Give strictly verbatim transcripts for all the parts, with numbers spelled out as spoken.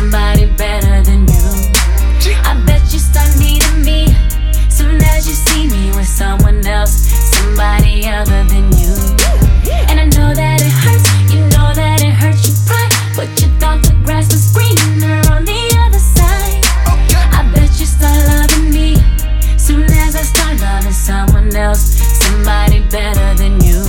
somebody better than you. I bet you start needing me soon as you see me with someone else, somebody other than you. And I know that it hurts, you know that it hurts your pride, but you thought the grass was greener on the other side. I bet you start loving me soon as I start loving someone else, somebody better than you.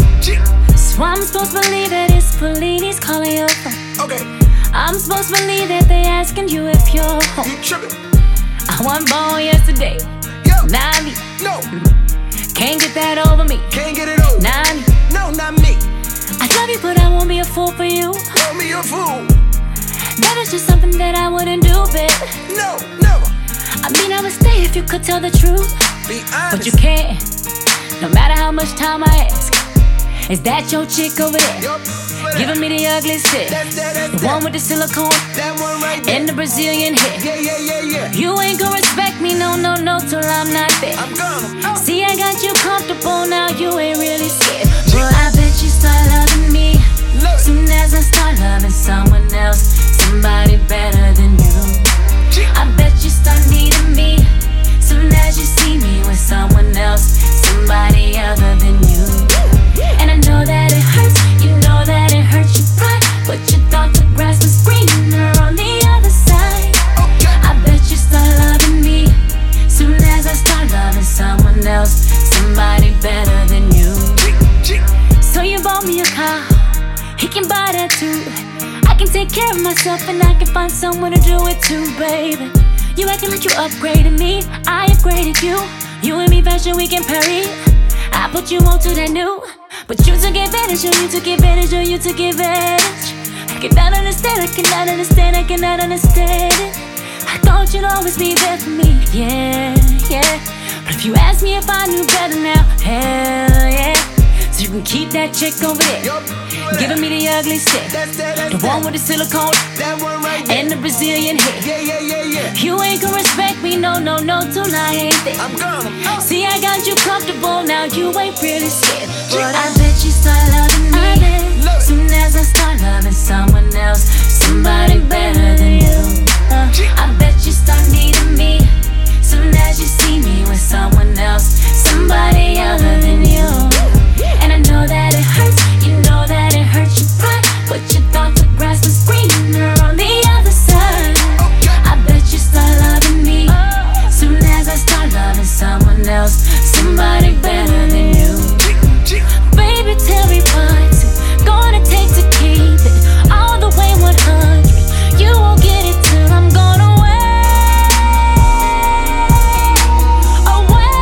So I'm supposed to believe that it's Fellini's calling your phone. Okay. I'm supposed to believe that they asking you if you're home. You trippin'? I wasn't born yesterday, Yo. not me. No. Can't get that over me, Can't get it over. not me. No, not me. I love you, but I won't be a fool for you. Call me a fool. That is just something that I wouldn't do, babe. No, never. I mean, I would stay if you could tell the truth, Be honest. but you can't. No matter how much time I ask. Is that your chick over there? Yup. Giving me the ugly shit. That's that, that's The one with the silicone that one right there. and the Brazilian hair. Yeah, yeah, yeah, yeah. You ain't gonna respect me, no, no, no, till I'm not there. I'm gonna. See, I got you comfortable now, you ain't really scared. But I bet you start loving me Love it. soon as I start loving someone else, somebody better than you. I bet you start needing me soon as you see me with someone else, somebody other than you. And I know that it hurts, you know that it hurts your pride, but you thought the grass was greener on the other side. I bet you start loving me soon as I start loving someone else, somebody better than you. So you bought me a car, he can buy that too. I can take care of myself and I can find someone to do it too, baby. You acting like you upgraded me, I upgraded you. You and me fashion week in Paris, I put you on to that new. But you took advantage, oh you took advantage, oh you took advantage. I cannot understand, I cannot understand, I cannot understand it. I thought you'd always be there for me, yeah, yeah. But if you ask me if I knew better now, hell yeah. So you can keep that chick over there, Yup. giving me the ugly shit. That's that, that's The one with the silicone that one right there. and the Brazilian hair. Yeah, yeah, yeah, yeah. You ain't gonna respect me, no, no, no, till I ain't there. I'm gonna. See, I got you comfortable now, you ain't really scared. But I bet you start loving me Love it. soon as I start loving someone else, somebody better than you. Uh, I bet you start needing me soon as you see me with someone else, somebody other than you. And I know that it hurts, you know that it hurts your pride, but you thought the grass was greener on the other side. I bet you start loving me soon as I start loving someone else, somebody better than you. Baby, tell me what's it gonna take to keep it all the way one hundred. You won't get it till I'm gone away, away.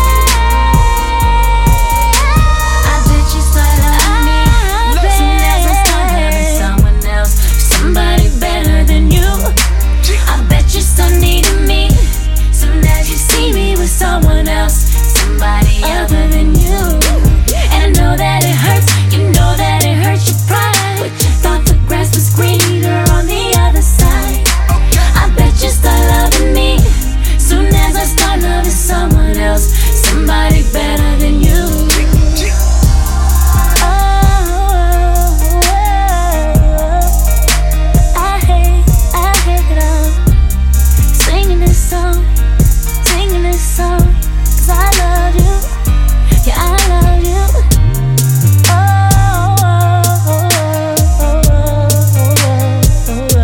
I bet you start loving me soon as I start loving someone else, somebody better than you. I bet you start needing me soon as you see me with someone else, somebody other than you. And I know that it hurts, you know that it hurts your pride, but you thought the grass was greener on the other side. I bet you start loving me soon as I start loving someone else, somebody better than you. I hate, I hate it all. Singing this song, singing this song, 'cause I love you, yeah I love you. Oh, oh, oh, oh, oh,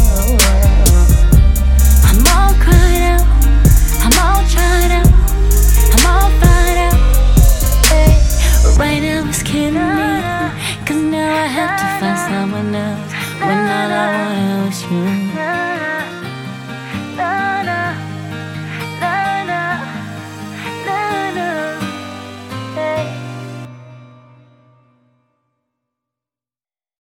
oh. I'm all cried out, I'm all tried out, I'm all fired out, hey. But right now it's killing me, 'cause now I have to find someone else when all I want is you.